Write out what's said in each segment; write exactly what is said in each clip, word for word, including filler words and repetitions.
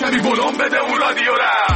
کمی بلند بده اون رادیو را.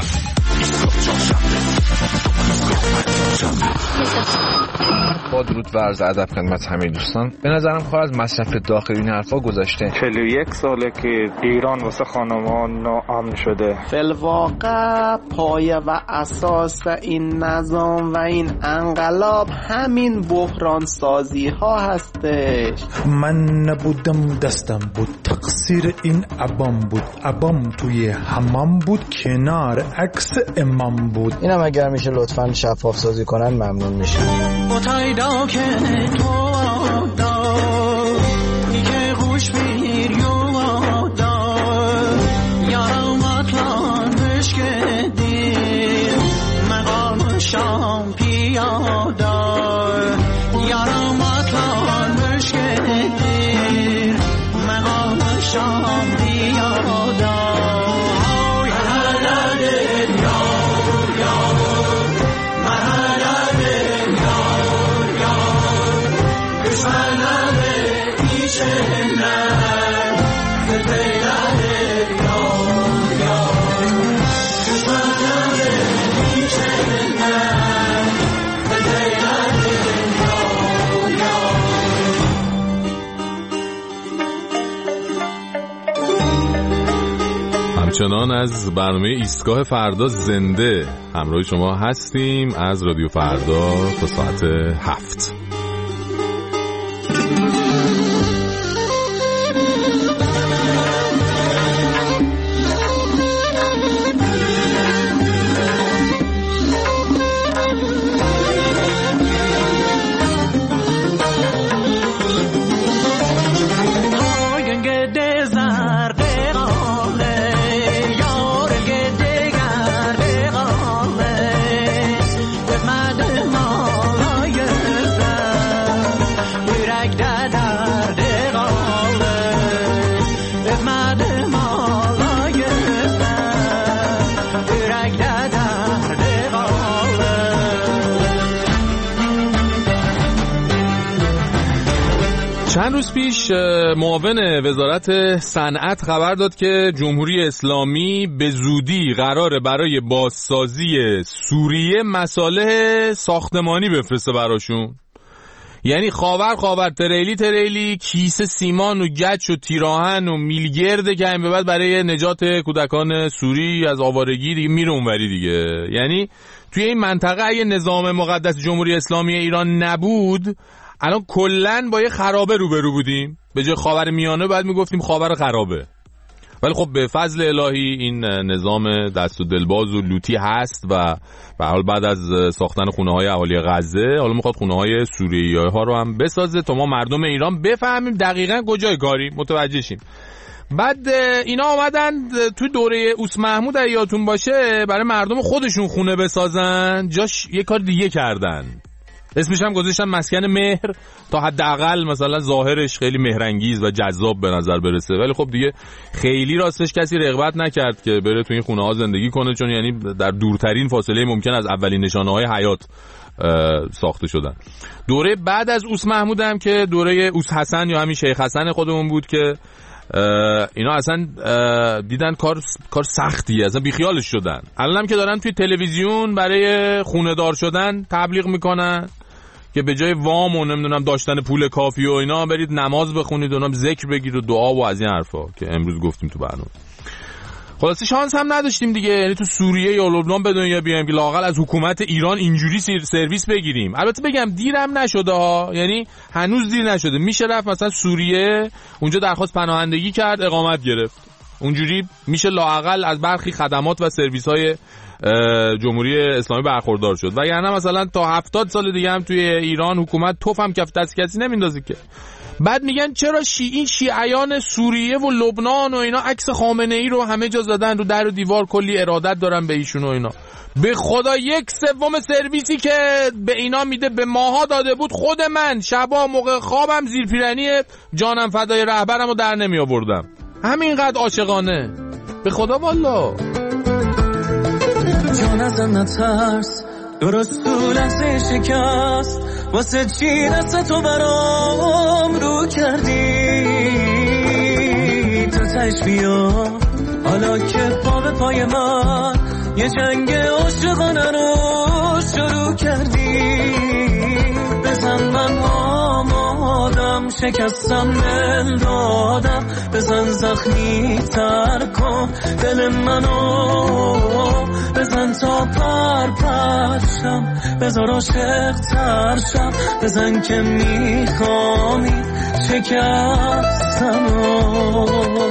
با درود و عرض ادب خدمت همه دوستان. به نظرم کار از مصرف داخلی این حرفا گذاشته. چهل و یک ساله که ایران واسه خانمان ناامن شده. فی‌الواقع پایه و اساس این نظام و این انقلاب همین بحران سازی ها هستش. من نبودم دستم بود، تقصیر این عبام بود، عبام توی حمام بود، کنار عکس امام بود. اینم اگر میشه لطفاً شفاف سازی کنن ممنون میشه. متایدا که تو دا ای که خوش بیر یو دا یارم اطلان بشکه دیر مقام شام پیادا یارم اطلان بشکه دیر مقام شام پیادا همچنان از برنامه ایستگاه فردا زنده همراه شما هستیم از رادیو فردا تا ساعت هفت. چند روز پیش معاون وزارت صنعت خبر داد که جمهوری اسلامی به زودی قراره برای بازسازی سوریه مصالح ساختمانی بفرسته براشون. یعنی خاور خاور، تریلی تریلی، کیسه سیمان و گچ و تیراهن و میلگرد که این به بعد برای نجات کودکان سوری از آوارگی دیگه میره اونوری دیگه. یعنی توی این منطقه اگه نظام مقدس جمهوری اسلامی ایران نبود الان کلن با یه خرابه روبرو بودیم. به جای خاور میانه بعد میگفتیم خاور خرابه. ولی خب به فضل الهی این نظام دست و دلباز و لوتی هست و به حال بعد از ساختن خونه‌های اهالی غزه حالا میخواد خونه‌های سوریه‌ها رو هم بسازه تا ما مردم ایران بفهمیم دقیقاً کجای کاری متوجه شیم. بعد اینا آمدن توی دوره اوس محمود اگه یادتون باشه برای مردم خودشون خونه بسازن، جاش یه کار دیگه کردن. اسمش هم گذاشتن مسکن مهر تا حداقل مثلا ظاهرش خیلی مهرانگیز و جذاب به نظر برسه. ولی خب دیگه خیلی راستش کسی رغبت نکرد که بره تو این خونه ها زندگی کنه، چون یعنی در دورترین فاصله ممکن از اولین نشانه های حیات ساخته شدن. دوره بعد از اوس محمود هم که دوره اوس حسن یا همین شیخ حسن خودمون بود که اینا اصلا دیدن کار کار سختیه، اصلا بیخیالش شدن. الانم که دارن توی تلویزیون برای خونه دار شدن تبلیغ میکنن که به جای وام و نمیدونم داشتن پول کافی و اینا برید نماز بخونید و اونم ذکر بگید و دعا و از این حرفا که امروز گفتیم تو برنامه. خلاصی شانس هم نداشتیم دیگه، یعنی تو سوریه یا لبنان به دنیا بیایم که لااقل از حکومت ایران اینجوری سرویس بگیریم. البته بگم دیرم نشده ها، یعنی هنوز دیر نشده، میشه رفت مثلا سوریه اونجا درخواست پناهندگی کرد اقامت گرفت، اونجوری میشه لااقل از برخی خدمات و سرویس های جمهوری اسلامی برخوردار شد. وگرنه مثلا تا هفتاد سال دیگه هم توی ایران حکومت توف هم کف دست کسی نمیندازه که. بعد میگن چرا شیعی شیعیان سوریه و لبنان و اینا عکس خامنه ای رو همه جا زدن رو در و دیوار، کلی ارادت دارن به ایشون و اینا. به خدا یک سوم سرویسی که به اینا میده به ماها داده بود، خود من شبا موقع خوابم زیر پیرنی جانم فدای رهبرم رو در نمی آوردم. همینقدر عاشقانه به خدا والا. جان از نترس درست تو لحظه شکست، واسه چی دست تو برام رو کردی؟ تو تش بیا حالا که پا به پای من یه جنگ عاشقانه رو شروع کردی. بزن من آمادم، شکستم دل دادم، بزن زخمی تر کن دل منو، بزن تا پر پرشم، بزار عاشق تر شم، بزن که میخوامی شکستمو.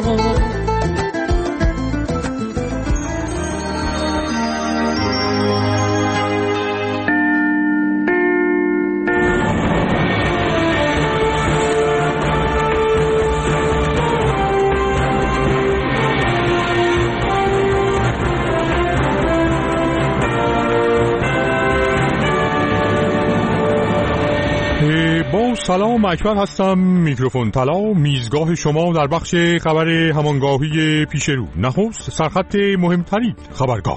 با سلام، اکبر هستم، میکروفون طلا، میزگاه شما در بخش خبر همانگاهی پیش رو. نخست سرخط مهمترین خبرگاه.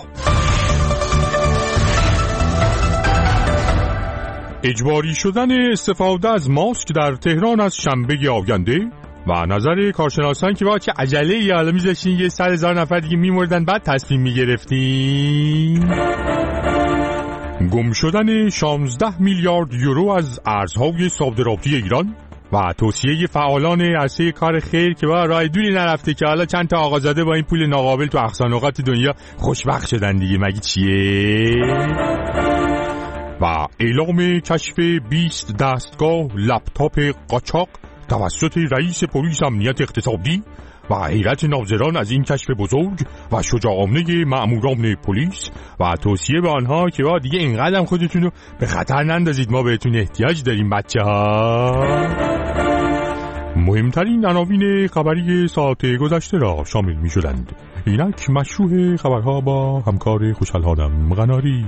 اجباری شدن استفاده از ماسک در تهران از شنبه آینده و نظر کارشناسان که با چه عجله یالا میذاشتین یه سر هزار نفر دیگه میمردن بعد تصمیم میگرفتین. گم شدن شانزده میلیارد یورو از ارزهای صادراتی ایران و توصیه فعالان عرصه کار خیر که با راه دوری نرفته که حالا چند تا آقازاده با این پول ناقابل تو اقصانقاط دنیا خوشبخت شدن دیگه، مگه چیه؟ و اعلام کشف بیست دستگاه لپتاپ قاچاق توسط رئیس پلیس امنیت اقتصادی و حیرت ناظران از این کشف بزرگ و شجاعانه مأموران پلیس و توصیه به آنها که با دیگه اینقدر هم خودتونو به خطر نندازید، ما بهتون احتیاج داریم بچه ها. مهمترین عناوین خبری ساعت گذشته را شامل می شدند. اینک مشروع خبرها با همکار خوشحال‌هادم قناری.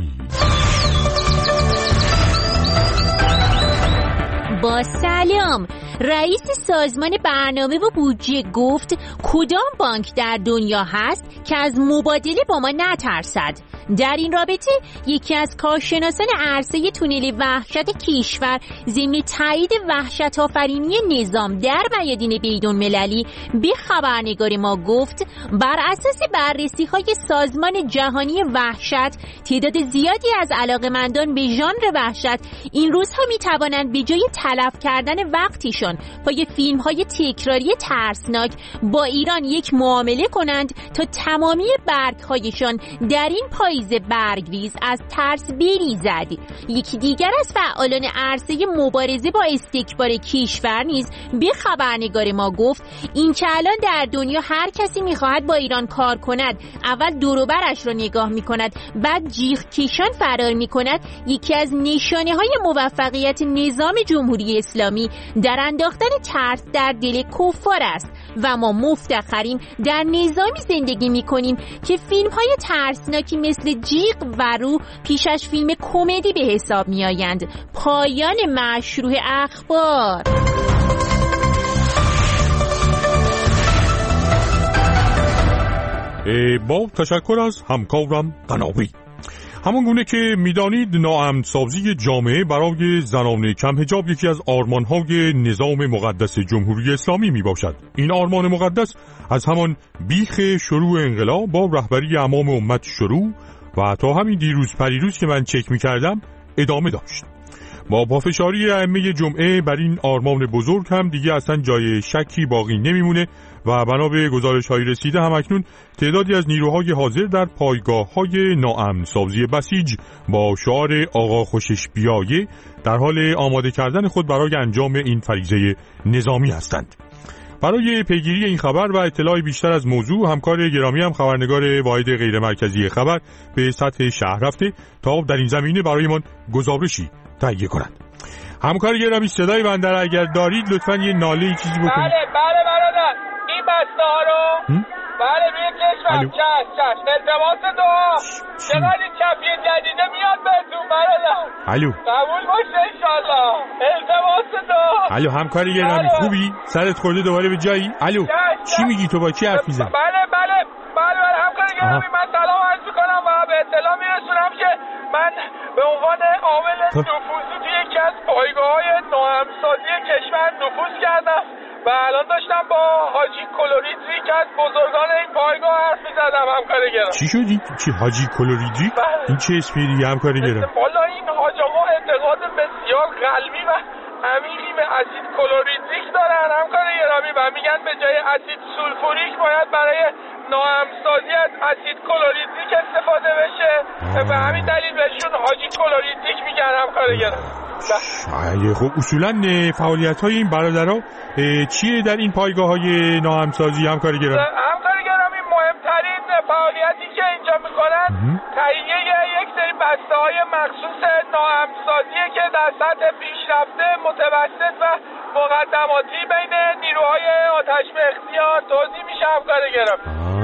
با سلام. رئیس سازمان برنامه و بودجه گفت کدام بانک در دنیا هست که از مبادله با ما نترسد. در این رابطه یکی از کارشناسان عرصه تونل وحشت کشور ضمن تایید وحشت آفرینی نظام در میادین بین‌المللی به خبرنگار ما گفت بر اساس بررسی های سازمان جهانی وحشت تعداد زیادی از علاقمندان به ژانر وحشت این روزها می توانند به جای تلف کردن وقتشان پای فیلم های تکراری ترسناک با ایران یک معامله کنند تا تمامی برگ هایشان در این پاییز برگریز از ترس بریزد. یکی دیگر از فعالان عرصه مبارزه با استکبار کشور نیز به خبرنگار ما گفت این که الان در دنیا هر کسی میخواهد با ایران کار کند اول دور و برش را نگاه میکند بعد جیغ کشان فرار میکند یکی از نشانه های موفقیت نظام جمهوری اسلامی در انداختن ترس در دل کفار است و ما مفتخریم در نظامی زندگی میکنیم که فیلم های ترسناکی مثل جیغ و رو پیشش فیلم کمدی به حساب می آیند. پایان مشروع اخبار. با تشکر از همکارم قناوی. همون گونه که میدانید ناامن‌سازی جامعه برای زنان کم حجاب یکی از آرمان‌های نظام مقدس جمهوری اسلامی می باشد. این آرمان مقدس از همان بیخ شروع انقلاب با رهبری امام امت شروع و تا همین دیروز پریروز که من چک می کردم ادامه داشت. با پافشاری ائمه جمعه بر این آرمان بزرگ هم دیگه اصلا جای شکی باقی نمیمونه و بنا به گزارش‌های رسیده هم اکنون تعدادی از نیروهای حاضر در پایگاه‌های ناامن‌سازی بسیج با شعار آقا خوشش بیایه در حال آماده کردن خود برای انجام این فریضه نظامی هستند. برای پیگیری این خبر و اطلاع بیشتر از موضوع همکار گرامی هم خبرنگار واحد غیر مرکزی خبر به سطح شهر رفته تا در این زمینه برایمان گزارشی تهیه کنند. همکار گرامی صدای بنده را اگر دارید لطفاً یه ناله چیزی بکنید. بله بله برادر این بسته ها رو بله روی کشور چش چش التماس دعا چقدر این کفیه جدیده میاد بهتون برادر. الو قبول باشه انشالله التماس دعا. الو همکار گرامی خوبی؟ سرت خورده دوباره به جایی؟ الو چی میگی تو با کی حرف میزنی؟ بله بله بله بله همکار گرامی من سلام عرض میکنم و به اطلاع میرسونم که من به عنوان عامل نفوذی توی یکی از پایگاه‌های ناامن‌سازی کشور نفوذ کردم و الان داشتم با حاجی کلوریدری که از بزرگان این پایگاه حرف می‌زدم همکار گرام. چی شدی؟ چی حاجی کلوریدری؟ این چه اسپری همکار گرام؟ والا این حاج آقا اعتقاد بسیار قلبی و عمیقی به اسید کلوریدریک دارن همکار گرامی و میگن به جای اسید سولفوریک باید برای ناهمسازی از اسید کلوریدریک استفاده بشه. به همین دلیل بهشون حاجی کلوریدریک میگن همکار گرامی. خب اصولا فعالیت های این برادرها چیه در این پایگاه های ناهمسازی همکار گرامی؟ همکار گرامی مهمترین فعالیتی که اینجا میکنن تهیه یک سری بسته های مخصوص ناهمسازیه که در سطح پیشرفته متوسط و مقدماتی بین نیروهای آتش به اختیار توزیع میشه همکار گرامی.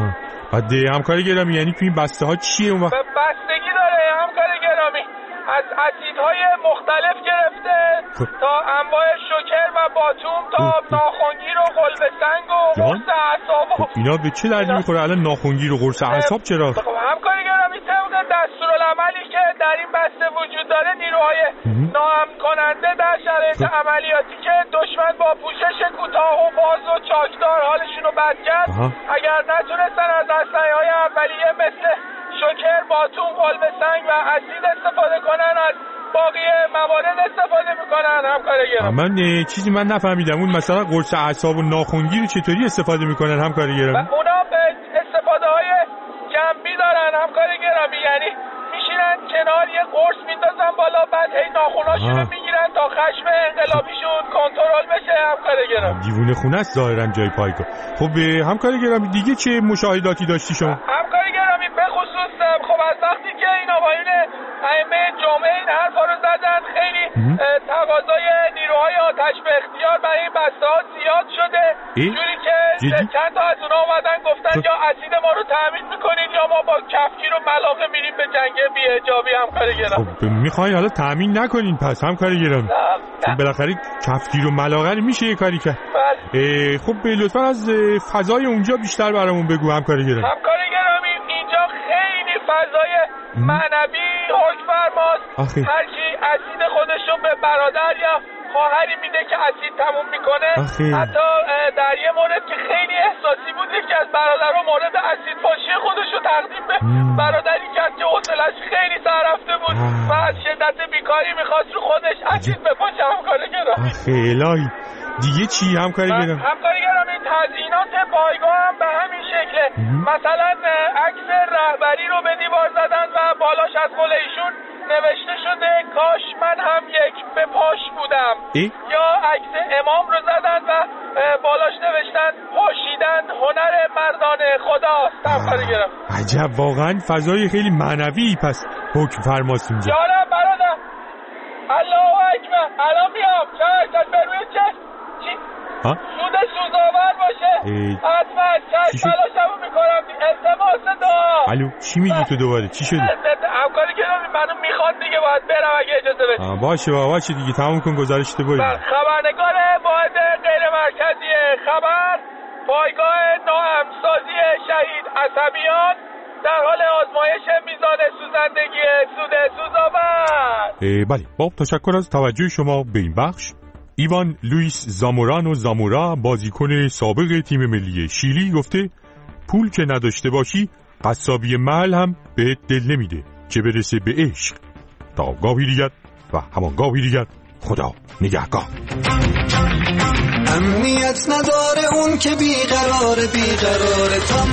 بعد همکار گرامی یعنی تو این بسته ها چیه اون وقت؟ بستگی داره همکار گرامی، از اسیدهای مختلف گرفته تا انواع شکر و باتوم تا ناخنگیر و قلب سنگ و قرص اعصاب. خب اینا به چه دردی میخوره الان ناخنگیر و قرص اعصاب چرا؟ خب همکار گرامی طبق دستورالعملی که در این بسته وجود داره نیروهای ناامن کننده در شرایط عملیاتی که دشمن با پوشش کوتاه و باز و چاکدار حالشون رو بد کرد اگر نتونستن از اسلحه‌های اولیه مثل شکر، باتوم، قلب سنگ و اسید استفاده کنن از باقی موارد استفاده میکنن همکار گرامی. من چیزی من نفهمیدم اون مثلا قرص اعصاب و ناخنگی رو چطوری استفاده میکنن همکار گرامی؟ اونا به استفاده های جنبی دارن همکار گرامی، یعنی میشینن کنار یه قرص میندازن بالا بعد هی ناخناشون رو میگیرن تا خشم انقلابیشون کنترل بشه همکار گرامی. دیوونه خونه است ظاهرا جای پایگاه. خب همکار گرامی دیگه چه مشاهداتی داشتی شما؟ همکار گرامی به خصوص خب از وقتی که این آقایون ائمه جمعه این حرفا رو زدن خیلی تقاضای نیروهای آتش به اختیار برای این بسته ها زیاد شده، جوری که چند تا از اونا اومدن گفتن یا اسید ما رو تامین میکنین یا ما با کفگیر و ملاقه میریم به جنگ بی اجابی همکار گرامی. خب میخواین حالا تامین نکنین پس همکار گرامی؟ چون بالاخره کفگیر و ملاقه میشه یه کاری کرد. خب لطفا از فضای اونجا بیشتر برامون بگو همکار گرامی. همکار گرامی اینجا خیلی فضای معنوی حکم فرماست. هر کی اسید خودشو به برادر یا خواهری میده که اسید تموم میکنه آخی. حتی در یه مورد که خیلی احساسی بود یکی از برادرها مورد اسید پاشی خودشو تقدیم به مم. برادری کرد که حوصله‌اش خیلی سر رفته بود آه. و از شدت بیکاری میخواست رو خودش اسید بپاشه همکار گرامی. خیلی دیگه چی همکار گرامی؟ همکار گرامی تزیینات پایگاه هم به همین شکله. مثلا عکس رهبری رو به دیوار زدن و بالاش از قول ایشون نوشته شده کاش من هم یک به پاش بودم ای؟ یا عکس امام رو زدن و بالاش نوشتن پاشیدن هنر مردان خداست همکار گرامی. عجب واقعا فضای خیلی معنوی پس حکم فرماست اینجا. جانم برادر الله اکبر الان میام چشم تا بروی چشم چی؟ ها؟ سود سوزآور باشه حتما چشم تلاشمو میکنم التماس دعا. الو چی میگی تو دوباره چی شده؟ همکاری که منو میخواد دیگه باید برم اگه اجازه بدی. باشه باشه دیگه تموم کن گزارشت بریم. خبرنگار واحد غیر مرکزی خبر پایگاه ناهمسازی شهید عصبیان در حال آزمایش میزان سوزندگی سود سوزآور. بله با تشکر از توجه شما به این بخش. ایوان لوئیس زامورانو زامورا بازیکن سابق تیم ملی شیلی گفته پول که نداشته باشی قصابی محل هم بهت دل نمیده چه برسه به عشق. تا گاهی دیگر و همان گاهی دیگر خدا نگهدار. امنیت نداره اون که بیقرار بیقرار تام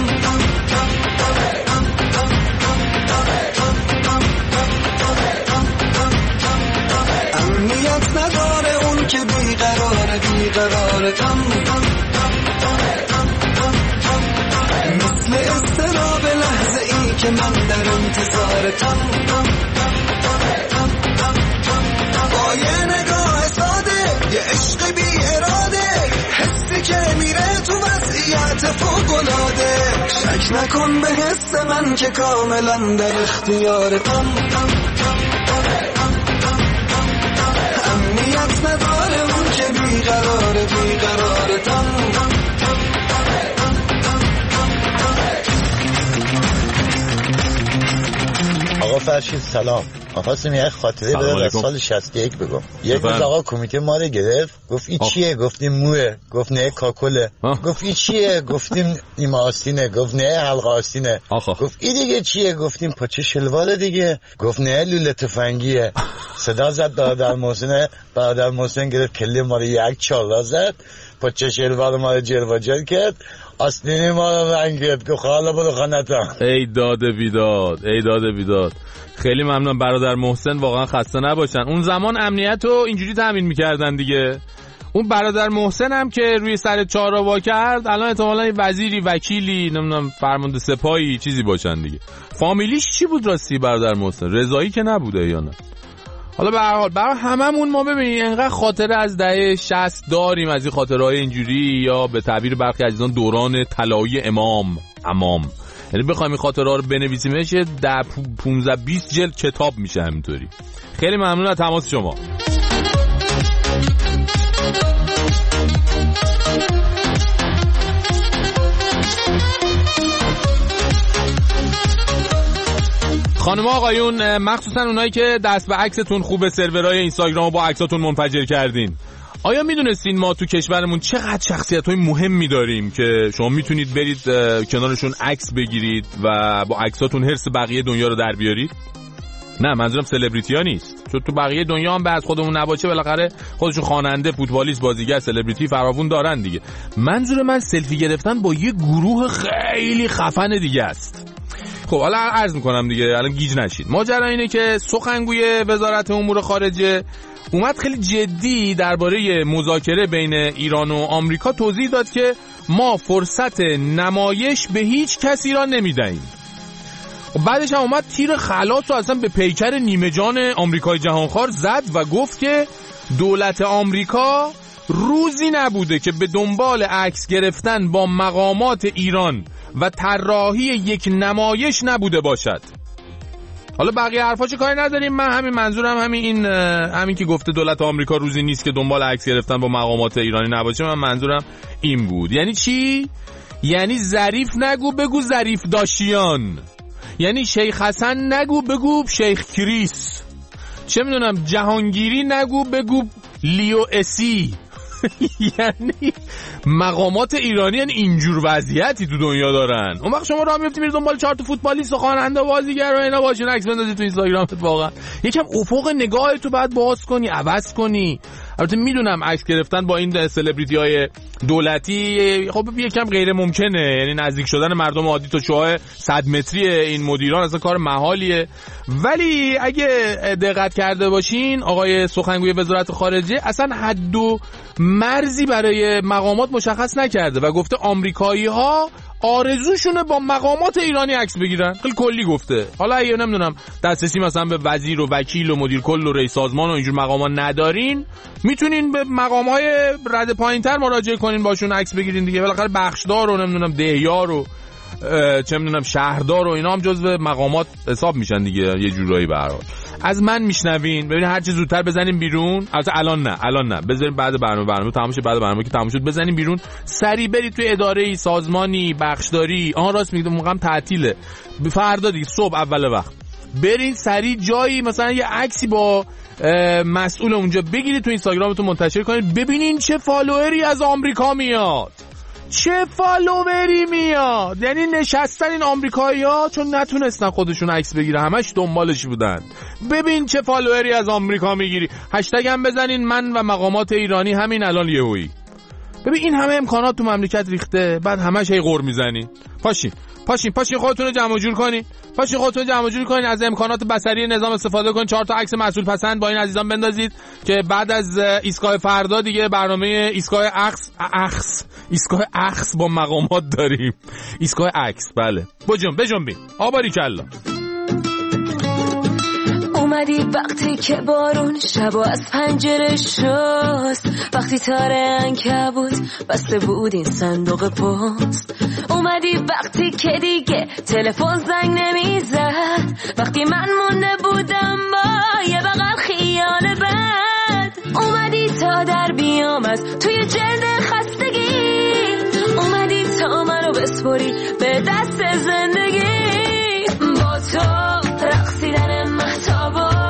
امنیت نداره اون که بیقرار بیقرار تام مثل استراب لحظه ای که من در انتظار تام با یه نگاه ساده یه عشق بی اراده حسی که میره تو وضعیت فوق‌العاده شک نکن به حس من که کاملا در اختیار تام امنیت نداره اون که بیقرار بیقرار تام. آقا فرشید سلام. آخواستم یه خاطره بدم از سال شصت و یک بگم. یک روز آقا کمیته ما رو گرفت، گفت این چیه؟ گفتیم موه. گفت نه کاکله. گفت این چیه؟ گفتیم این آستینه. گفت نه حلقه آستینه. گفت این دیگه چیه؟ گفتیم پاچه شلوار دیگه. گفت نه لوله تفنگیه. صدا زد برادر محسن، برادر محسن گرفت کله ما رو یک چالا زد، پاچه شلوار ما رو جرواجر کرد، آستینه ما رو رنگ کرد. گفت حالا برو خانتم. ای داده بیداد، ای داده بیداد. خیلی ممنون برادر محسن، واقعا خسته نباشن. اون زمان امنیت رو اینجوری تامین میکردن دیگه. اون برادر محسن هم که روی سر چهارراه وا کرد، الان احتمالاً وزیری، وکیلی، نمیدونم فرمانده سپاهی چیزی باشن دیگه. فامیلیش چی بود راستی برادر محسن؟ رضایی که نبوده یا نه؟ حالا به هر حال برای هممون ما ببینید انقدر خاطره از دهه شصت داریم، از این خاطرهای اینجوری، یا به تعبیر برخی عزیزان دوران طلایی امام امام، یعنی بخوایم این خاطرها رو بنویسیمش ده پونزده بیست جلد کتاب میشه همینطوری. خیلی ممنون از تماس شما. خانم آقایون، مخصوصا اونایی که دست به عکستون خوبه، سرورهای اینستاگرام با عکساتون منفجر کردین، آیا میدونستین ما تو کشورمون چقدر شخصیت‌های مهمی داریم که شما میتونید برید کنارشون عکس بگیرید و با عکساتون حرص بقیه دنیا رو در بیارید؟ نه، منظورم سلبریتی‌ها نیست، چون تو بقیه دنیا هم بعد خودمون نباشه بالاخره خودشون خواننده، فوتبالیست، بازیگر، سلبریتی فراوون دارن دیگه. منظور من سلفی گرفتن با یه گروه خیلی خفن دیگه است. خب حالا عرض میکنم دیگه، الان گیج نشید. ماجرا اینه که سخنگوی وزارت امور خارجه اومد خیلی جدی درباره مذاکره بین ایران و آمریکا توضیح داد که ما فرصت نمایش به هیچ کسی را نمیدهیم. و بعدش هم اومد تیر خلاص رو اصلا به پیکر نیمه جان آمریکای جهانخوار زد و گفت که دولت آمریکا روزی نبوده که به دنبال عکس گرفتن با مقامات ایران و طراحی یک نمایش نبوده باشد. حالا بقیه حرفاشو کاری نداریم، من همین منظورم همین این همین که گفته دولت آمریکا روزی نیست که دنبال عکس گرفتن با مقامات ایرانی نباشه، من منظورم این بود. یعنی چی؟ یعنی ظریف نگو بگو ظریف داشیان، یعنی شیخ حسن نگو بگو شیخ کریس، چه میدونم جهانگیری نگو بگو لیو اسی. یعنی مقامات ایرانی یعنی اینجور وضعیتی تو دنیا دارن. اون وقت شما راه میفتید میرید دنبال چهار تا فوتبالیست و خواننده و بازیگر و اینا باشین عکس بندازید تو اینستاگرامت. واقعا یکم افق نگاهتو بعد باز کنی، عوض کنی. البته میدونم عکس گرفتن با این سلبریتی‌های دولتی خب یکم غیر ممکنه، یعنی نزدیک شدن مردم عادی تا شعاع صد متری این مدیران اصلا کار محالیه. ولی اگه دقت کرده باشین آقای سخنگوی وزارت خارجه اصلا حد و مرزی برای مقامات مشخص نکرده و گفته آمریکایی‌ها آرزوشونه با مقامات ایرانی عکس بگیرن. خیلی کلی گفته. حالا اگه نمیدونم دسترسی مثلا به وزیر و وکیل و مدیر کل و رئیس سازمان و اینجور مقاما ندارین، میتونین به مقام‌های رد پایین‌تر مراجعه کنین، باشون عکس بگیرین دیگه. بالاخره بخشدار و نمیدونم دهیار و چه میدونم شهردار و اینا هم جزو مقامات حساب میشن دیگه یه جورایی. به هر حال از من میشنوین، ببینید هر چه زودتر بزنیم بیرون. البته الان نه، الان نه، بذاریم بعد برنامه برنامه تموم شه، بعد برنامه که تموم شد بزنیم بیرون، سری برید توی اداره‌ای، سازمانی، بخشداری. آها راست میگم موقعم تعطیله، فردا دیگه صبح اول وقت برید سری جایی مثلا یه عکسی با مسئول اونجا بگیرید تو اینستاگرامتون منتشر کنید، ببینین چه فالووری از آمریکا میاد، چه فالووری میاد. یعنی نشستن این آمریکایی‌ها چون نتونستن خودشون عکس بگیرن، همش دنبالش بودن. ببین چه فالووری از آمریکا میگیری. هشتگ هم بزنین من و مقامات ایرانی همین الان یهویی. ببین این همه امکانات تو مملکت ریخته، بعد همش هی غر میزنین. پاشین پاشین پاشین خودتون رو جمع جور کنین، پاشین خودتون رو جمع جور کنین، از امکانات بصری نظام استفاده کنین، چهار تا عکس مسئول پسند با این عزیزان بندازید که بعد از ایستگاه فردا دیگه برنامه ایستگاه عکس عکس ایستگاه عکس با مقامات داریم. ایستگاه عکس، بله. بجنب بجنبین. آباری کلا. اومدی وقتی که بارون شبا از پنجره شست، وقتی تاره عنکبوت بسته بود این صندوق پست. اومدی وقتی که دیگه تلفن زنگ نمیزد، وقتی من مونده بودم با یه بغل خیال بد. اومدی تا در بیام از توی جلد خستگی، اومدی تا منو بسپری به دست زندگی. با تو رقصیدن مهتابا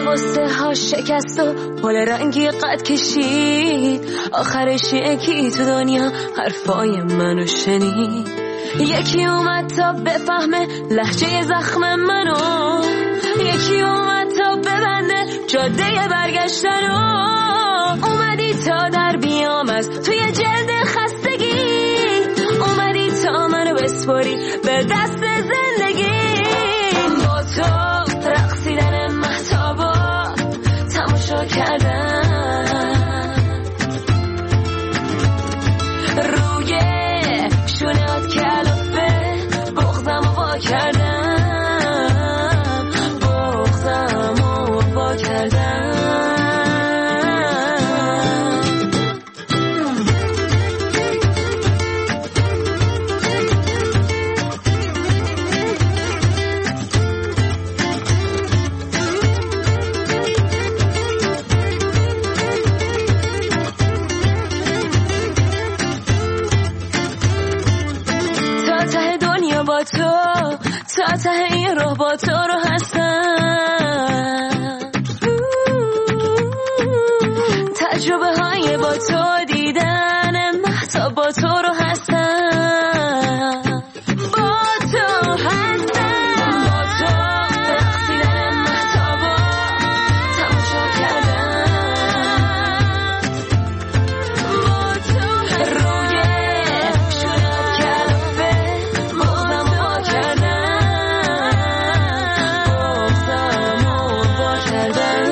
حواسه ها شکست و پل رنگی قد کشید. آخرش یکی تو دنیا حرفای منو شنید. یکی اومد تا بفهمه لهجه زخم منو. یکی اومد تا ببنده جاده برگشتنو. اومدی تا در بیام از توی جلد خستگی. اومدی تا منو بسپاری به دست زندگی. با تو رقصیدن مهتابا تماشا کردم. روی شونات کلافه بغضم و وا کردم. بغضم و وا کردم. با تو تا ته این راه با تو رو هستم. تجربه های با تو دیدن مهتاب با تو رو هستم. با تو هستم. با تو رقصیدن مهتابا تماشا کردم. با تو روی شونات کلافه بغضم وا کردم. بغضم وا کردم.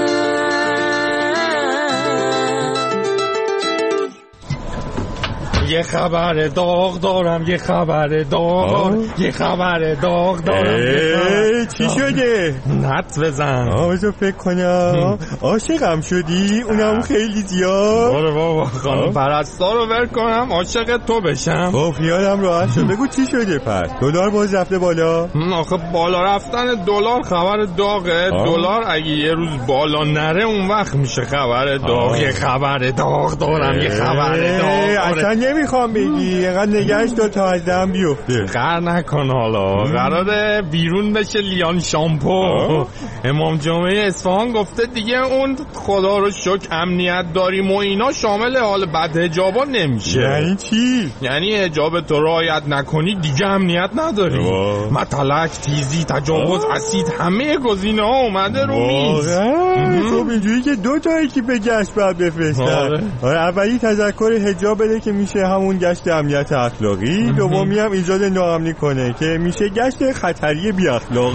یه خبر داغ دارم، یه خبر داغ، یه خبر داغ دارم. چی شده؟ نت بزن. آوازو فکر کنم عاشقم شدی؟ اونم خیلی زیاد. باره بابا خانم پرستار رو ور کنم عاشق تو بشم. خب خیالم راحت شد. بگو چی شده پس؟ دلار باز رفته بالا؟ آخه بالا رفتن دلار خبر داغه. دلار اگه یه روز بالا نره اون وقت میشه خبر داغ. یه خبر داغ دارم، یه خبر داغ. اصلا نمیخوام بگی، اینقدر نگهش دار تا از دم بیفته. قهر نکن حالا. قراره بیرون بشه لیان شامپو. امام جمعه اصفهان گفته دیگه اون خدا رو شکر امنیت داریم و اینا شامل حال بد حجابا نمیشه. یعنی چی؟ یعنی حجاب تو رعایت نکنی دیگه امنیت نداری. مطلق، تیزی، تجاوز، اسید، همه گزینه ها اومده رو میز. خب اینجوری که دو تا اکیپ گشت باید بفرستن. اولی تذکر حجاب بده که میشه همون گشت امنیت اخلاقی. دومی هم ایجاد ناامنی کنه که میشه گشت خطری بی اخلاق.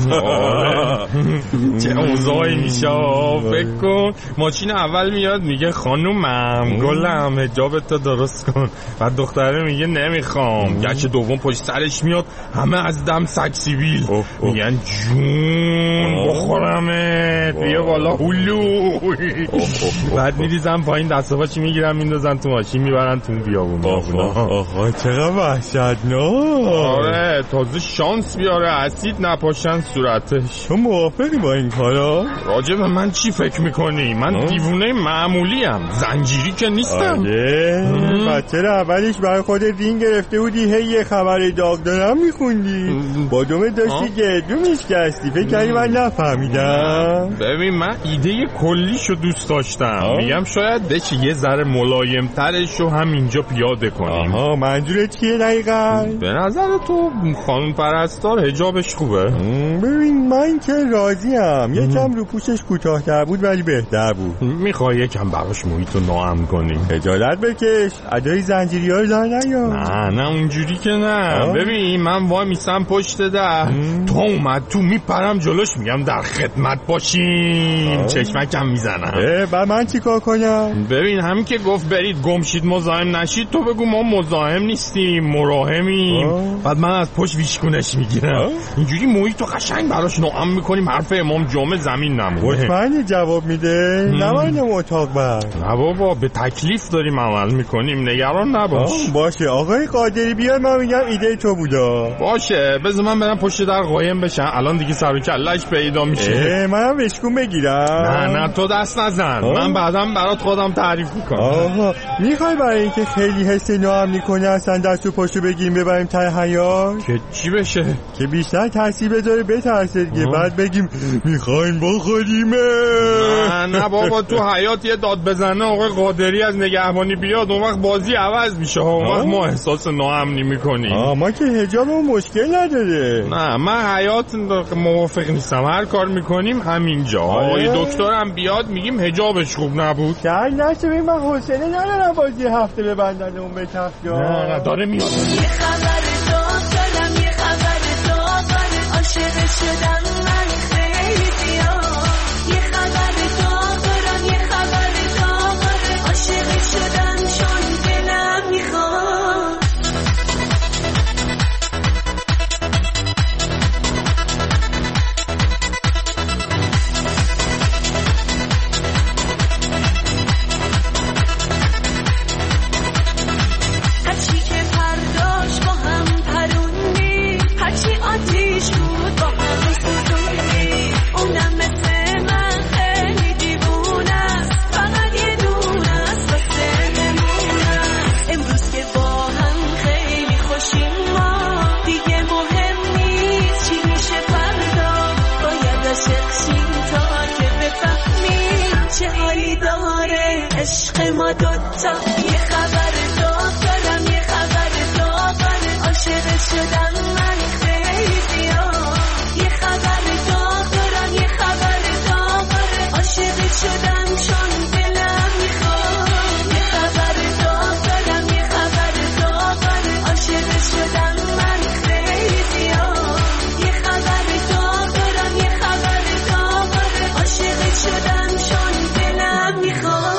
چه اوضاعی میشه. فکر کن ماشین اول میاد میگه خانومم گلم حجابتو درست کن. بعد دختره میگه نمیخوام. گشت دوم پشت سرش میاد همه از دم سگ سیبیل میگن جون بخورمت بیا بالا هلو. بعد میریزن پایین دست و پاچی میگیرن میندازن تو ماشین میبرن تو بیابون. آخه چقدر وحشتناک. آره تازه شانس بیاره اسید نپاشن صورتش. تو موافقی با این کارا؟ راجع به من چی فکر میکنی؟ من دیوونه معمولی ام، زنجیری که نیستم. آره بچه اولش برای خود دین گرفته بودی هی یه خبر داغ دارم میخوندی با دومه داشتی گردو میشکستی. فکر کردی من نفهمیدم؟ ببین من ایده کلیشو دوست داشتم. میگم شاید بچه یه ذره ملایم ترشو همینجا پیاده کنیم. آها منظورت چیه دقیقا؟ به نظر تو خانم پرستار حجابش خوبه؟ ببین من که راضیم. یکم رو پوشش کوتاه‌تر بود ولی بهتر بود. میخوای یکم براش محیطو ناامن کنیم؟ خجالت بکش. ادای زنجیری ها رو در نیا. نه نه اونجوری که نه. آه. ببین من وای میسم پشت در تو اومد تو میپرم جلوش میگم در خدمت باشیم. چشمکم میزنم. بعد من چی کار کنم؟ ببین همین که گفت برید گمشید مزاحم نشید تو بگو ما مزاحم نیستیم مراهمیم. بعد من از پشت ویشکونش میگیرم. اینجوری محیطو قشنگ براش ناامن میکنیم حرف امام جمعه زمین نمونه. مطمئنی جواب میده؟ نمایدم اتاق بر. نه بابا به تکلیف داریم عمل میکنیم نگران نباش. باشه آقای قادری بیاد من میگم ایده تو بودا. باشه بذار من برم پشت در قایم بشم الان دیگه سر و کله‌اش پیدا میشه. منم وشکون بگیرم. نه نه تو دست نزن. من بعدم برات خودم تعریف میکنم. آها میخوای برای اینکه خیلی حس وقتی ناامنی کنه اصلا دست و پاشو بگیم ببریم ته حیاط که چی بشه؟ که بیشتر تاثیر بذاره بترسه دیگه. بعد بگیم میخوایم بخوریمه. نه نه بابا تو حیاط یه داد بزنه آقای قادری از نگهبانی بیاد اون وقت بازی عوض میشه. اون وقت ما احساس ناامنی میکنیم. آه ما که حجابمون مشکل نداره. نه من حیاط موافق نیستم. هر کار میکنیم همینجا. آقای دکترم بیاد میگیم حجابش خوب نبود. در نشه ببین من حوصله ندارم بازی هفته ببندن اون به تفجار. نه نه داره میاد. یه خبر دادم یه خبر دادم عاشق شدم من خیلی زیاد. یه خبر دادم یه خبر دادم عاشق شدم چون دلم میخواد. عشق ما دوتا یه خبر دادم یه خبر دادم عاشق شدم من خیلی زیاد. یه خبر دادم یه خبر دادم عاشق شدم چون دلم میخواد. یه خبر دادم یه خبر دادم عاشق شدم من خیلی زیاد. یه خبر دادم یه خبر دادم عاشق شدم چون دلم میخواد.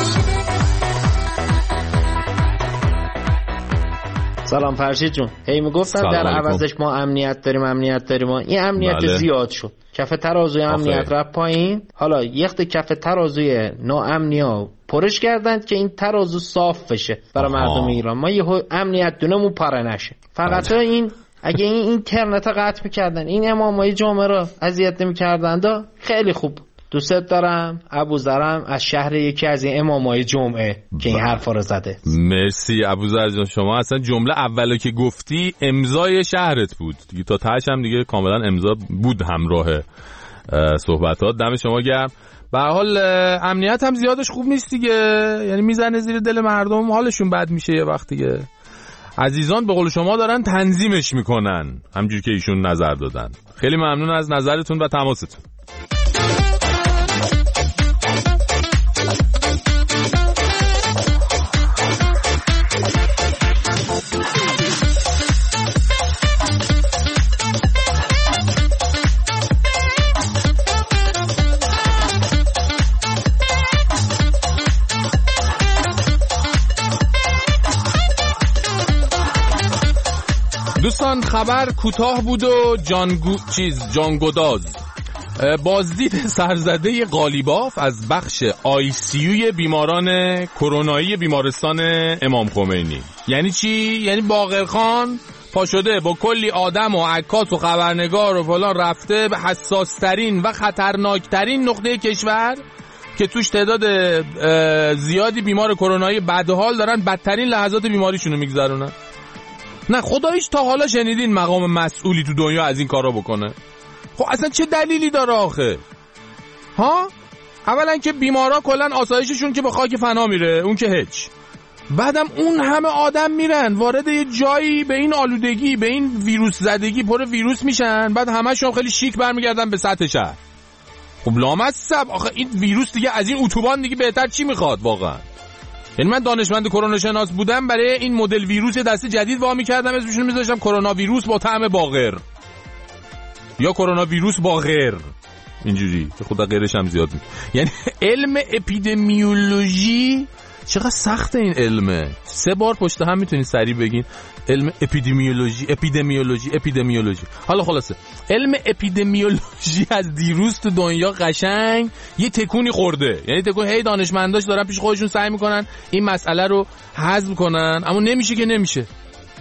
سلام فرشید جون. هی میگفتن در عوضش ما امنیت داریم امنیت داریم. این امنیت بله. زیاد شد. کف ترازوی امنیت رفت پایین. حالا یخت کف ترازوی ناامنیا پرش کردند که این ترازو صاف بشه برای مردم ایران. ما یه امنیت دونمون پاره نشه. فقط بله. این اگه این اینترنت قطع می‌کردن این امامای جمعه را اذیت نمی‌کردن خیلی خوب. دوست دارم ابوذرم از شهر یکی از این امامای جمعه که این حرفا رو زده. مرسی ابوذر جان. شما اصلا جمله اولی که گفتی امضای شهرت بود دیگه. تا تهش هم دیگه کاملا امضا بود همراه صحبتات. دم شما گرم. به هر حال امنیت هم زیادش خوب نیست دیگه. یعنی میزنه زیر دل مردم حالشون بد میشه یه وقت دیگه. عزیزان به قول شما دارن تنظیمش میکنن همجوری که ایشون نظر دادن. خیلی ممنون از نظرتون و تماستون. دوستان خبر کوتاه بود و جانگو چیز جانگوداز بازدید سرزده قالیباف از بخش آی سی یو بیماران کرونایی بیمارستان امام خمینی. یعنی چی؟ یعنی باقر خان پا شده با کلی آدم و عکاس و خبرنگار و فلان رفته به حساس ترین و خطرناک ترین نقطه کشور که توش تعداد زیادی بیمار کرونایی بدحال دارن بدترین لحظات بیماریشونو میگذرونن. نه خداییش تا حالا شنیدین مقام مسئولی تو دنیا از این کارا بکنه؟ خب اصلا چه دلیلی داره آخه؟ ها؟ اولا که بیمارا کلن آسایششون که به خاک فنا میره، اون که هیچ. بعدم اون همه آدم میرن وارد یه جایی به این آلودگی، به این ویروس زدگی پر ویروس میشن، بعد همشون خیلی شیک برمیگردن به سطح شهر. خب لامصب آخه این ویروس دیگه از این اتوبان دیگه بهتر چی میخواد واقعا؟ یعنی من دانشمند کرونا شناس بودم برای این مدل ویروس دسته جدید وا می‌کردم اسمشون می‌ذاشتم کرونا ویروس با طعم باقر یا کرونا ویروس با غیر اینجوری که خدا غیرش هم زیاد میشه. یعنی علم اپیدمیولوژی چقدر سخته این علمه. سه بار پشت هم میتونین سریع بگین علم اپیدمیولوژی اپیدمیولوژی اپیدمیولوژی. حالا خلاصه علم اپیدمیولوژی از دیروز تو دنیا قشنگ یه تکونی خورده. یعنی تکون هی دانشمنداش دارن پیش خودشون سعی میکنن این مسئله رو حذف کنن اما نمیشه که نمیشه.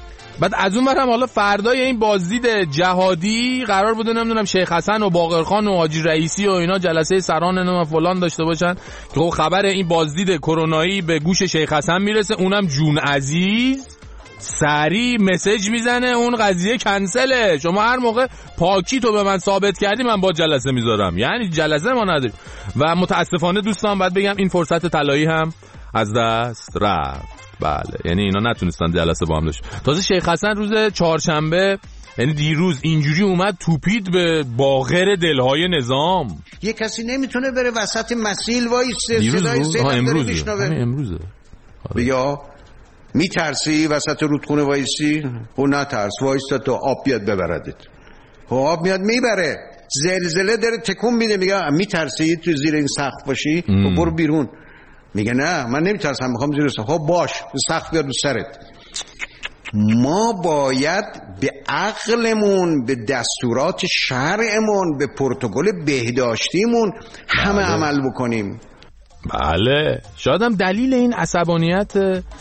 بعد از اون برم حالا فردای این بازدید جهادی قرار بوده نمیدونم شیخ حسن و باقرخان و حاجی رئیسی و اینا جلسه سران نمیدونم فلان داشته باشن که خب خبر این بازدید کرونایی به گوش شیخ حسن میرسه، اونم جون عزیز سریع مسیج میزنه اون قضیه کنسله، شما هر موقع پاکی تو به من ثابت کردی من با جلسه میذارم. یعنی جلسه ما نداریم و متاسفانه دوستان باید بگم این فرصت طلایی هم از دست رفت. بله یعنی اینا نتونستن جلسه با هم داشت. تازه شیخ حسن روز چهارشنبه یعنی دیروز اینجوری اومد توپید به باغر دلهای نظام. یه کسی نمیتونه بره وسط مسیل وایسه صدای سه نفر بشنوه. امروزه بیا میترسی وسط رودخونه وایسی؟ خب نترس، وایستا تا آب بیاد ببردت. خب آب میاد میبره، زلزله داره تکون میده، میگه میترسی تو زیر این سقف باشی؟ خب برو بیرون. میگه نه من نمیترسم میخوام زیر سقف. خب باش سقف بیاد رو سرت. ما باید به عقلمون، به دستورات شرعمون، به پروتکل بهداشتیمون همه بله. عمل بکنیم. بله شاید هم دلیل این عصبانیت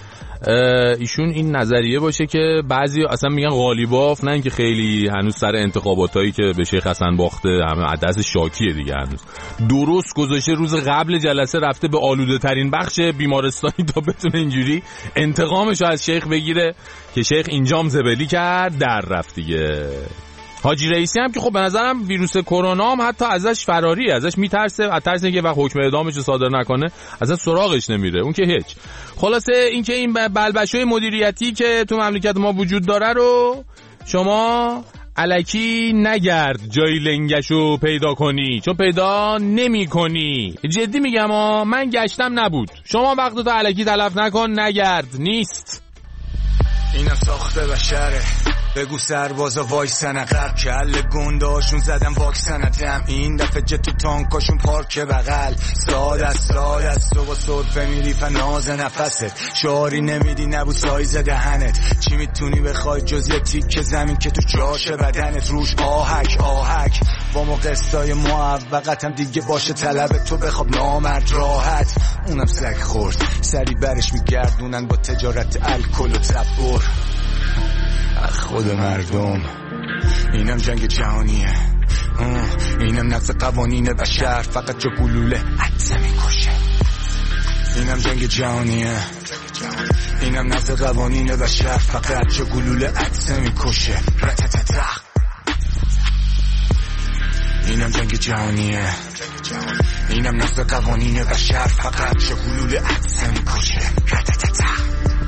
ایشون این نظریه باشه که بعضی اصلا میگن غالیباف، نه اینکه خیلی هنوز سر انتخاباتایی که به شیخ حسن باخته همه عدس شاکیه دیگه، هنوز درست گذاشته روز قبل جلسه رفته به آلوده ترین بخش بیمارستانی تا بتونه اینجوری انتقامشو از شیخ بگیره که شیخ اینجام زبلی کرد در رفت دیگه. حاجی رئیسی هم که خب به نظرم ویروس کرونا هم حتی ازش فراری، ازش میترسه، از ترس اینکه وقت حکم اعدامش رو صادر نکنه ازش سراغش نمیره، اون که هیچ. خلاصه اینکه این بلبشوی مدیریتی که تو مملکت ما وجود داره رو شما الکی نگرد جای لنگشو پیدا کنی، چون پیدا نمی کنی. جدی میگم ها، من گشتم نبود، شما وقتتو الکی تلف نکن، نگرد نیست. اینم ساخته بشره، بگو سربازا وایسن عقب، کل گنداشون زدم واکسنتم، این دفعه جت تو تانکاشون پارک بغل، ساد از ساد از تو با صرفه میری فناز نفست، شعاری نمیدی نبود سایز دهنت، چی میتونی بخوای جز یه تیک زمین که تو جاش بدنت، روش آهک آهک با ما قصای موقتم دیگه باشه طلب تو بخواب نامرد راحت، اونم سگ خورد سری برش میگردونن با تجارت الکل و تبر. خود مردم اینم جنگ جهانیه، اینم نقض قوانین بشر، فقط جا گلوله عدسه میکشه. اینم جنگ جهانیه، اینم نقض قوانین بشر، فقط جا گلوله عدسه میکشه. رتتترخ اینم جنگ جهانیه، اینم نقض قوانین بشر، فقط جا گلوله عدسه میکشه. رتتترخ.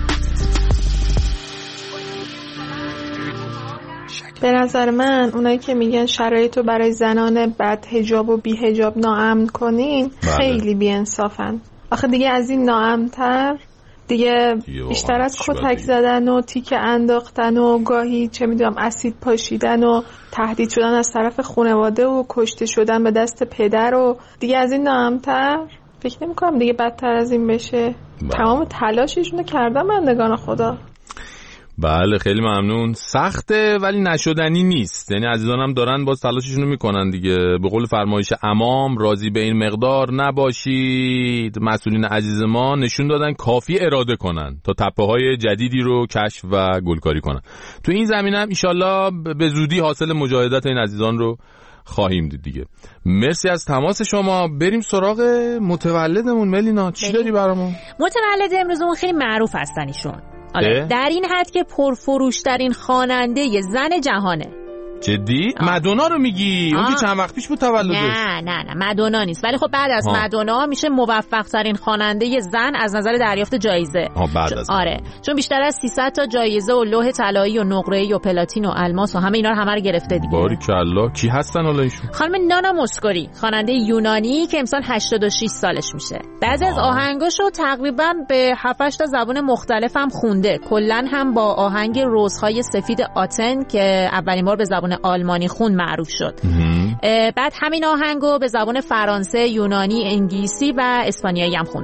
به نظر من اونایی که میگن شرایطو برای زنان بد حجاب و بی حجاب ناامن کنین بله. خیلی بی انصافن. آخه دیگه از این ناامن‌تر دیگه بیشتر از کتک زدن و تیکه انداختن و گاهی چه میدونم اسید پاشیدن و تهدید شدن از طرف خانواده و کشته شدن به دست پدر و دیگه از این ناامن‌تر فکر نمی‌کنم دیگه بدتر از این بشه. بله. تمام تلاششونو کردن بندگان خدا. بله خیلی ممنون. سخته ولی نشدنی نیست، یعنی عزیزانم دارن باز تلاششون رو میکنن دیگه. به قول فرمایش امام راضی به این مقدار نباشید. مسئولین عزیز ما نشون دادن کافی اراده کنن تا تپه های جدیدی رو کشف و گلکاری کنن. تو این زمینه هم ایشالله به زودی حاصل مجاهدت این عزیزان رو خواهیم دید دیگه. مرسی از تماس شما. بریم سراغ متولدمون. ملینا چی داری برامون؟ متولد امروزمون خیلی معروف هستن ایشون. آره در این حد که پرفروشترین خواننده زن جهانه. جدی؟ آه. مدونا رو میگی؟ اون که چند وقت پیش بود تولدش. نه نه نه مدونا نیست، ولی خب بعد از ها. مدونا میشه موفق ترین خواننده زن از نظر دریافت جایزه. آه بعد از آره چون بیشتر از سیصد تا جایزه و لوح طلایی و نقره‌ای و پلاتین و الماس و همه اینا رو همه رو گرفته دیگه. باریکالله. کی هستن حالا ایشون؟ خانم نانا موسکوری، خواننده یونانی که امسال هشتاد و شش سالش میشه. بعضی از آهنگاشو تقریبا به هفت هشت تا زبان مختلف هم خونده. کلا هم با آهنگ روزهای سفید آتن که اولین بار به زبان آلمانی خون معروف شد. بعد همین آهنگو به زبان فرانسه، یونانی، انگلیسی و اسپانیایی هم خوندش.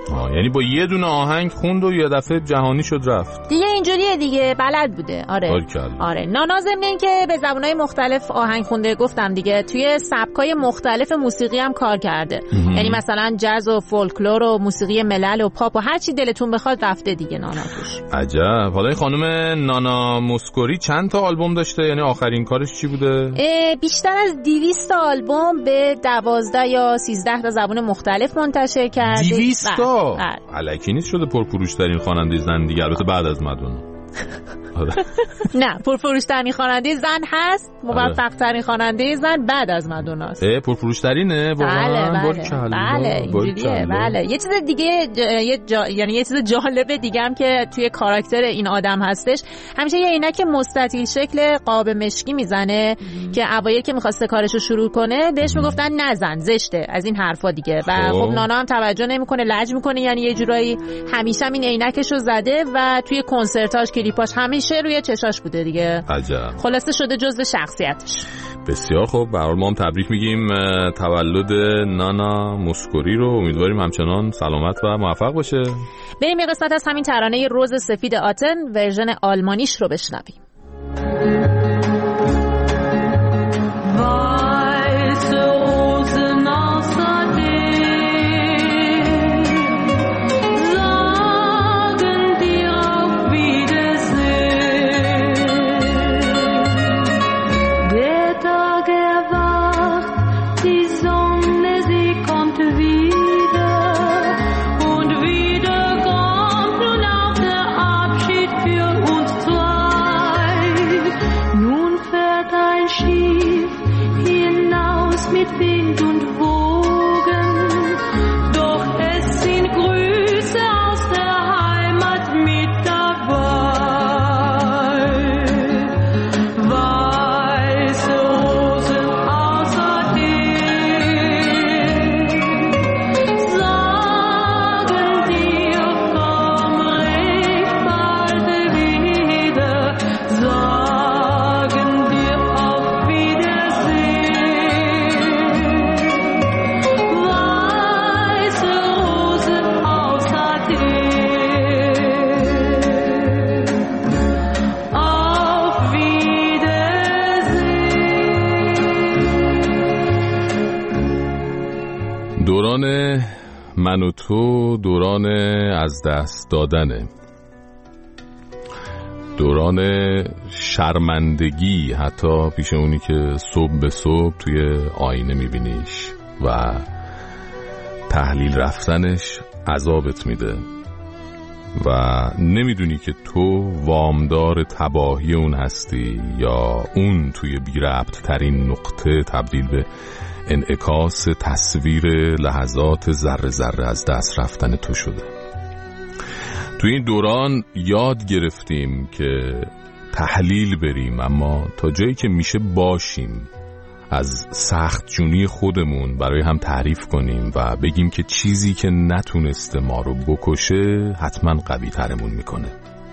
آه یعنی با یه دونه آهنگ خوند و یه دفعه جهانی شد رفت دیگه. اینجوریه دیگه، بلد بوده. آره بارکل. آره نانا ضمن این که به زبانهای مختلف آهنگ خونده، گفتم دیگه توی سبکای مختلف موسیقی هم کار کرده. یعنی مثلا جاز و فولکلور و موسیقی ملل و پاپ و هر چی دلتون بخواد رفته دیگه نانا توش. عجب. حالا این خانم نانا موسکوری چند تا آلبوم داشته؟ یعنی آخرین کارش چی بوده؟ بیشتر از دویست آلبوم به دوازده یا سیزده تا زبان مختلف منتشر کرده. دویست تا؟ الکی نیست شده پرفروش‌ترین خواننده زن دیگه، البته بعد از مادونا. نه پرفروش‌ترین خواننده زن هست، موفق‌ترین خواننده زن بعد از مادوناست. اه پرفروش‌ترینه واقعا. بله بله بله اینجوریه. بله یه چیز دیگه یه جا... یعنی یه چیز جالب دیگه هم که توی کاراکتر این آدم هستش، همیشه یه عینک مستطیل شکل قاب مشکی میزنه که اوایل که می‌خواسته کارشو شروع کنه بهش میگفتن نزن زشته از این حرفا دیگه. و خب نانا هم توجه نمی‌کنه، لج می‌کنه، یعنی یه جورایی همیشه هم این عینکشو زده و توی کنسرتاش کلیپاش همیشه روی چشاش بوده دیگه. عجب. خلاصه شده جزء شخصیتش. بسیار خوب. به هر حال ما هم تبریک میگیم تولد نانا موسکوری رو. امیدواریم همچنان سلامت و موفق باشه. بریم یه قسمت از همین ترانه روز سفید آتن ورژن آلمانیش رو بشنویم. دوران من و تو دوران از دست دادنه، دوران شرمندگی، حتی پیش اونی که صبح به صبح توی آینه میبینیش و تحلیل رفتنش عذابت میده و نمیدونی که تو وامدار تباهی اون هستی یا اون توی بی ربط ترین نقطه تبدیل به انعکاس تصویر لحظات ذره ذره از دست رفتن تو شده. تو این دوران یاد گرفتیم که تحلیل بریم، اما تا جایی که میشه باشیم، از سخت جونی خودمون برای هم تعریف کنیم و بگیم که چیزی که نتونسته ما رو بکشه حتما قوی ترمون میکنه.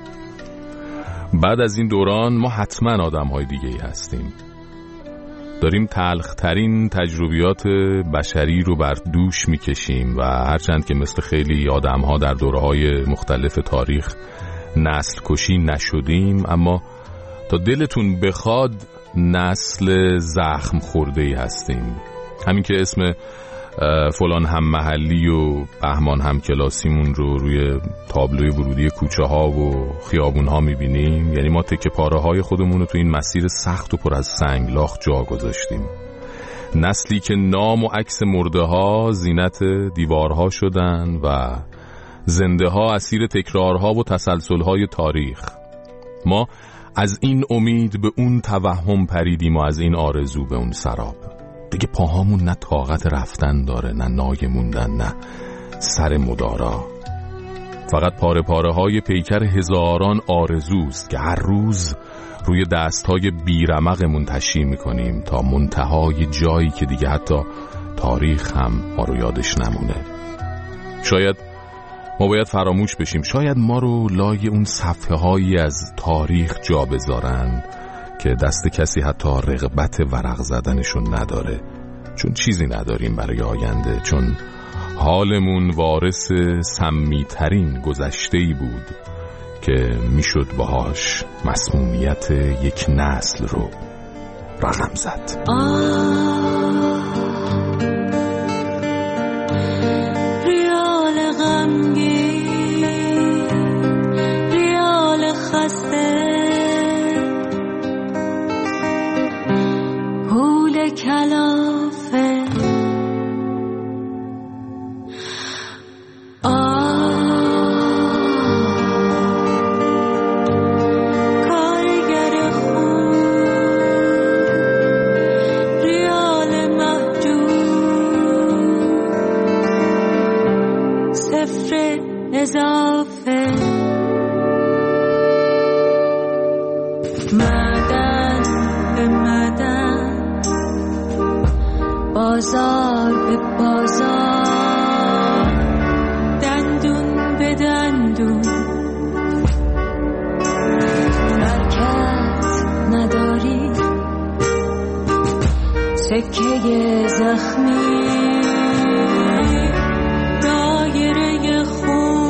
بعد از این دوران ما حتما آدم های دیگه ای هستیم، داریم تلخترین تجربیات بشری رو بر دوش میکشیم و هرچند که مثل خیلی آدم ها در دوره‌های مختلف تاریخ نسل کشی نشدیم، اما تا دلتون بخواد نسل زخم خورده‌ای هستیم. همین که اسم فلان هم محلی و بهمان هم کلاسیمون رو روی تابلوی ورودی کوچه ها و خیابون ها میبینیم، یعنی ما تکه پاره های خودمون رو تو این مسیر سخت و پر از سنگلاخ جا گذاشتیم. نسلی که نام و عکس مرده ها زینت دیوارها شدن و زنده ها اسیر تکرارها و تسلسل های تاریخ. ما از این امید به اون توهم پریدیم و از این آرزو به اون سراب. دیگه پاهامون نه طاقت رفتن داره، نه نای موندن، نه سر مدارا. فقط پاره پاره های پیکر هزاران آرزوست که هر روز روی دستهای بیرمقمون تشییع میکنیم تا منتهای جایی که دیگه حتی تاریخ هم ما رو یادش نمونه. شاید ما باید فراموش بشیم، شاید ما رو لای اون صفحه هایی از تاریخ جا بذارن که دست کسی حتی رغبت ورق زدنشون نداره، چون چیزی نداریم برای آینده، چون حالمون وارث سمی‌ترین گذشته‌ای بود که میشد باهاش مسمومیت یک نسل رو رقم زد. ریال غمگین، ریال خسته، پول کلافه، اضافه، مدن به مدن، بازار به بازار، دندون به دندون، برکت نداری، سکه زخمی، دایره خون،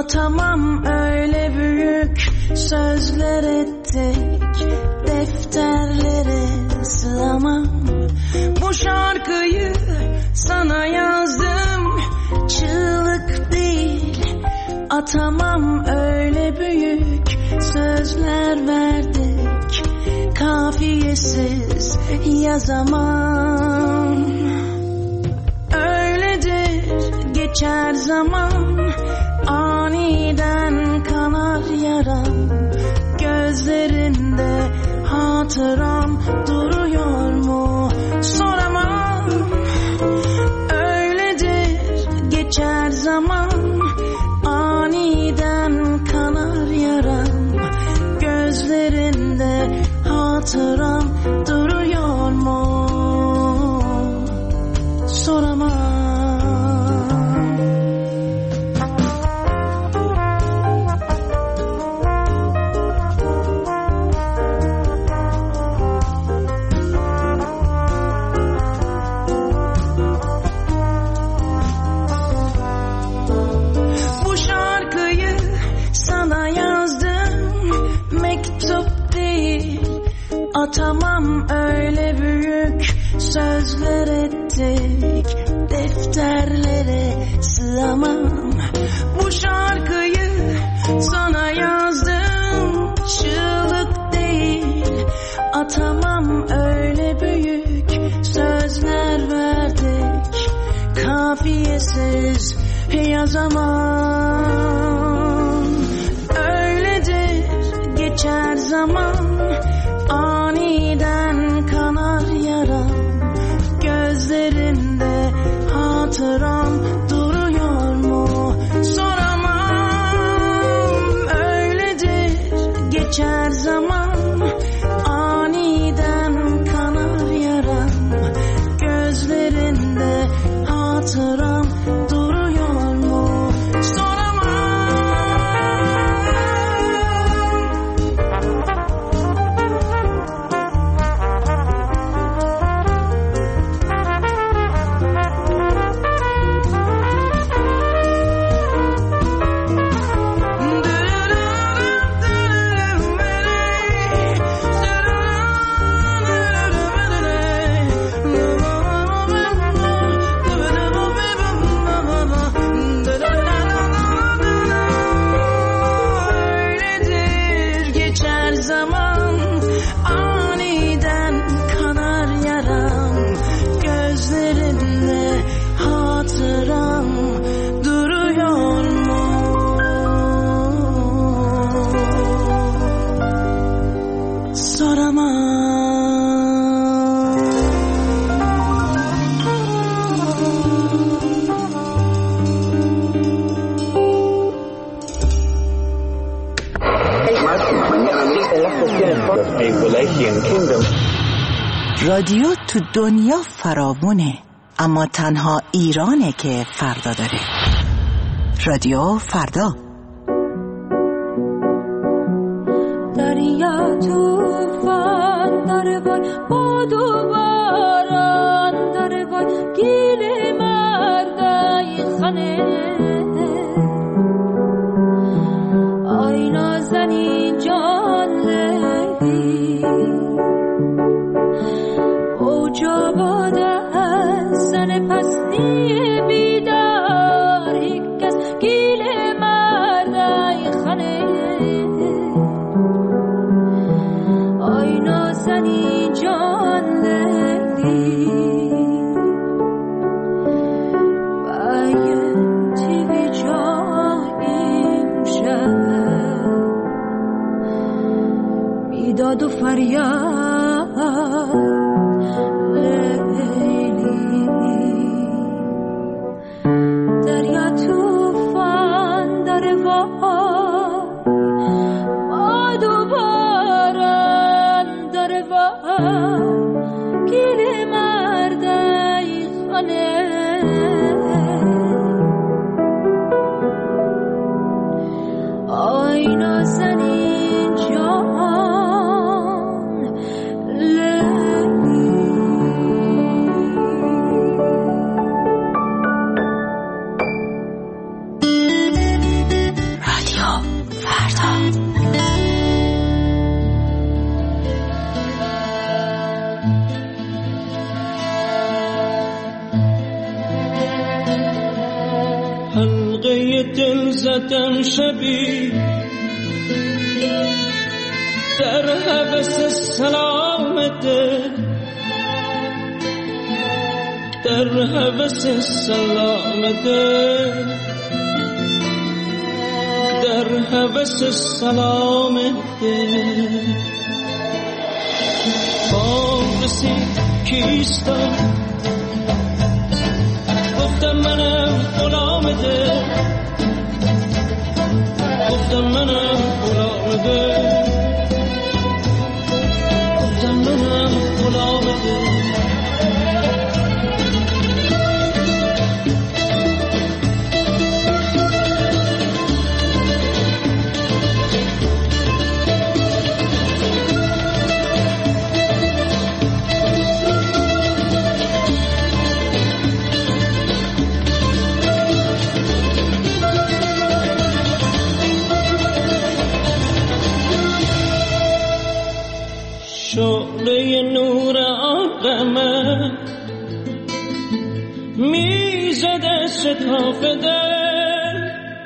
Atamam öyle büyük sözler ettik, defterlere sığamam. Bu şarkıyı sana yazdım, çığlık değil. Atamam öyle büyük sözler verdik, kafiyesiz yazamam. Öyledir geçer zaman, aniden kanar yaram. Gözlerinde hatıram duruyor mu soramam. Öyledir geçer zaman, aniden kanar yaram. Gözlerinde hatıram duruyor mu soramam. Atamam öyle büyük sözler ettik, defterlere sığamam. Bu şarkıyı sana yazdım, çığlık değil. Atamam öyle büyük sözler verdik, kafiyesiz yazamam. Öyledir geçer zaman, aniden kanar yaram. Gözlerinde hatıram duruyor mu soramam. Öyledir geçer zaman, aniden kanar yaram. Gözlerinde hatıram duruyor mu soramam. رادیو تو دنیا فراوونه، اما تنها ایرانه که فردا داره. رادیو فردا. دریا توفان داره وای، باد و باران داره وای، گیل مردای خانه. آی نازنین جان لیلی، اوجا باده زن پستی بیدار، یک از گیل مردای خانه. آی نازنین جان لیلی، باید تیوی جاییم شد، بیداد و فریاد لیلی. دریا توفان داره وای، باد و باران داره وای، گیل مردای خانه. آی نازنین جان لیلی. دل زدم شبی در هوس سلام دل، در هوس سلام دل، در هوس سلام دل. بام رسید کیستم، گفتم منم غلام دل، گفتم منم غلام دل، گفتم منم غلام دل. شعله نور آقامه میزد از شکاف دل،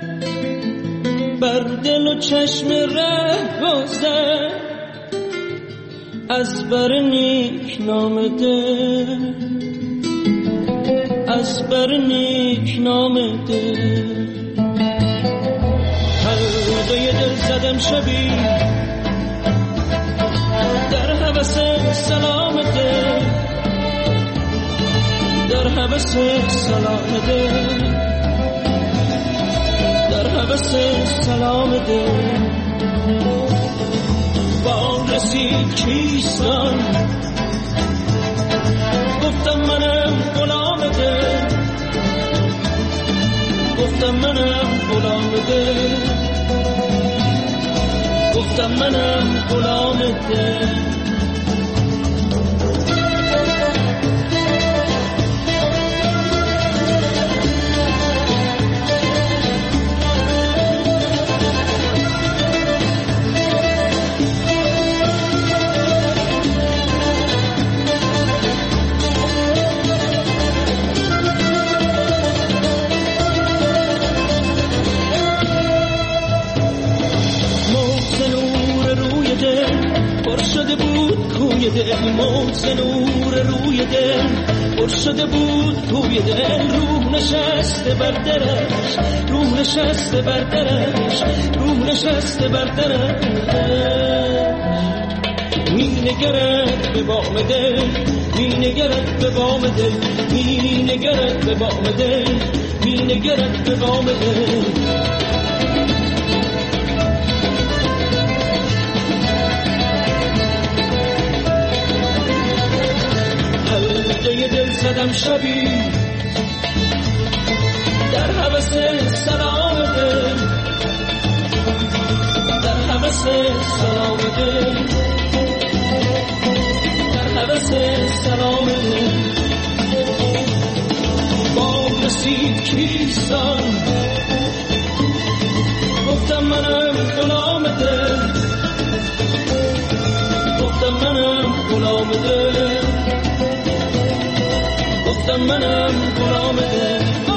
بر دل و چشم ره گذر از بر نیک نام دل، از بر نیک نام دل. حلقه دل زدم شبی در هوس سلام دل، در هوس سلام دل، در هوس سلام دل. با رسید کیستان، گفتم منم غلام دل، گفتم منم غلام دل، گفتم منم غلام دل. شده بود کوی دل، موج نور روی دل پر شده بود کوی دل. روح نشسته بر درش، روح نشسته بر درش، روح نشسته بر درش. می نگرد به بام دل، می نگرد به بام دل، می نگرد به بام دل، می نگرد به بام دل. حلقه دل زدم شبی در هوس سلام دل، در هوس سلام دل، در هوس سلام دل. با رسید کیستان، گفتم منم غلام دل، گفتم منم غلام دل، گفتم منم غلام دل.